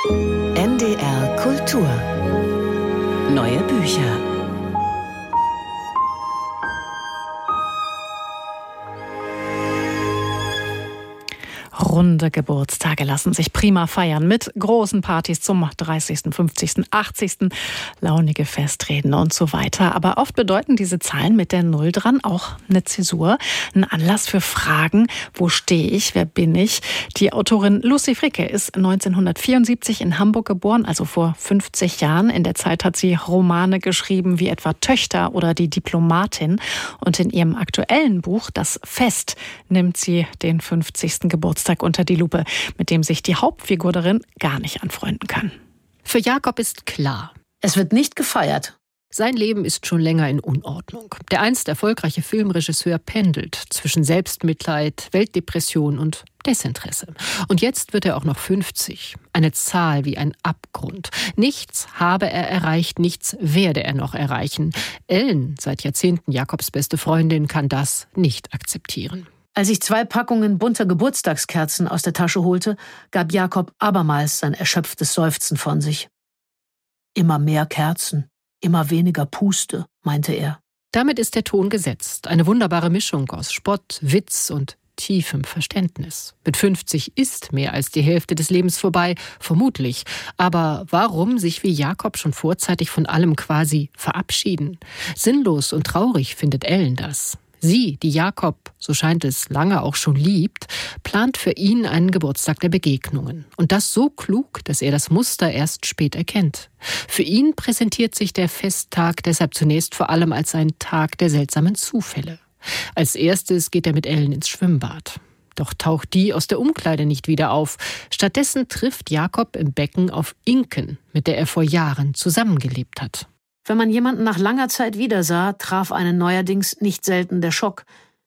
NDR Kultur. Neue Bücher. Runde Geburtstage lassen sich prima feiern mit großen Partys zum 30., 50., 80., launige Festreden und so weiter. Aber oft bedeuten diese Zahlen mit der Null dran auch eine Zäsur, ein Anlass für Fragen. Wo stehe ich? Wer bin ich? Die Autorin Lucy Fricke ist 1974 in Hamburg geboren, also vor 50 Jahren. In der Zeit hat sie Romane geschrieben wie etwa Töchter oder Die Diplomatin. Und in ihrem aktuellen Buch Das Fest nimmt sie den 50. Geburtstag unter die Lupe, mit dem sich die Hauptfigur darin gar nicht anfreunden kann. Für Jakob ist klar: Es wird nicht gefeiert. Sein Leben ist schon länger in Unordnung. Der einst erfolgreiche Filmregisseur pendelt zwischen Selbstmitleid, Weltdepression und Desinteresse. Und jetzt wird er auch noch 50. Eine Zahl wie ein Abgrund. Nichts habe er erreicht, nichts werde er noch erreichen. Ellen, seit Jahrzehnten Jakobs beste Freundin, kann das nicht akzeptieren. Als ich 2 Packungen bunter Geburtstagskerzen aus der Tasche holte, gab Jakob abermals sein erschöpftes Seufzen von sich. Immer mehr Kerzen, immer weniger Puste, meinte er. Damit ist der Ton gesetzt. Eine wunderbare Mischung aus Spott, Witz und tiefem Verständnis. Mit 50 ist mehr als die Hälfte des Lebens vorbei, vermutlich. Aber warum sich wie Jakob schon vorzeitig von allem quasi verabschieden? Sinnlos und traurig findet Ellen das. Sie, die Jakob, so scheint es, lange auch schon liebt, plant für ihn einen Geburtstag der Begegnungen. Und das so klug, dass er das Muster erst spät erkennt. Für ihn präsentiert sich der Festtag deshalb zunächst vor allem als ein Tag der seltsamen Zufälle. Als erstes geht er mit Ellen ins Schwimmbad. Doch taucht die aus der Umkleide nicht wieder auf. Stattdessen trifft Jakob im Becken auf Inken, mit der er vor Jahren zusammengelebt hat. Wenn man jemanden nach langer Zeit wiedersah, traf einen neuerdings nicht selten der Schock.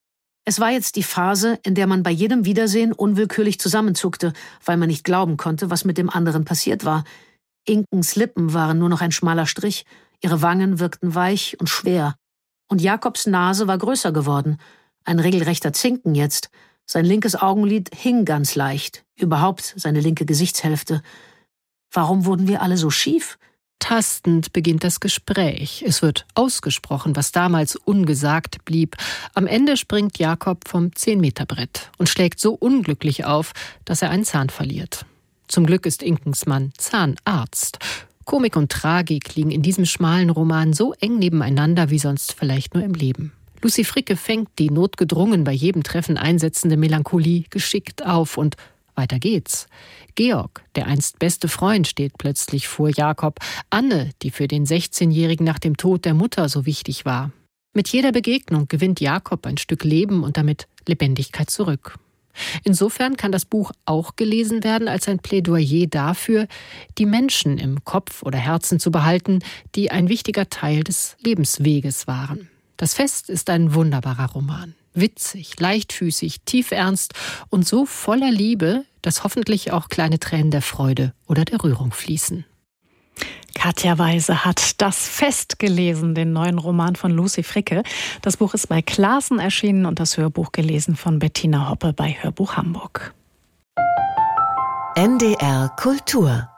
Es war jetzt die Phase, in der man bei jedem Wiedersehen unwillkürlich zusammenzuckte, weil man nicht glauben konnte, was mit dem anderen passiert war. Inkens Lippen waren nur noch ein schmaler Strich, ihre Wangen wirkten weich und schwer. Und Jakobs Nase war größer geworden, ein regelrechter Zinken jetzt. Sein linkes Augenlid hing ganz leicht, überhaupt seine linke Gesichtshälfte. Warum wurden wir alle so schief? Tastend beginnt das Gespräch. Es wird ausgesprochen, was damals ungesagt blieb. Am Ende springt Jakob vom 10-Meter-Brett und schlägt so unglücklich auf, dass er einen Zahn verliert. Zum Glück ist Inkens Mann Zahnarzt. Komik und Tragik liegen in diesem schmalen Roman so eng nebeneinander wie sonst vielleicht nur im Leben. Lucy Fricke fängt die notgedrungen bei jedem Treffen einsetzende Melancholie geschickt auf und weiter geht's. Georg, der einst beste Freund, steht plötzlich vor Jakob. Anne, die für den 16-Jährigen nach dem Tod der Mutter so wichtig war. Mit jeder Begegnung gewinnt Jakob ein Stück Leben und damit Lebendigkeit zurück. Insofern kann das Buch auch gelesen werden als ein Plädoyer dafür, die Menschen im Kopf oder Herzen zu behalten, die ein wichtiger Teil des Lebensweges waren. Das Fest ist ein wunderbarer Roman. Witzig, leichtfüßig, tiefernst und so voller Liebe, dass hoffentlich auch kleine Tränen der Freude oder der Rührung fließen. Katja Weise hat Das Fest gelesen, den neuen Roman von Lucy Fricke. Das Buch ist bei Clasen erschienen und das Hörbuch gelesen von Bettina Hoppe bei Hörbuch Hamburg. NDR Kultur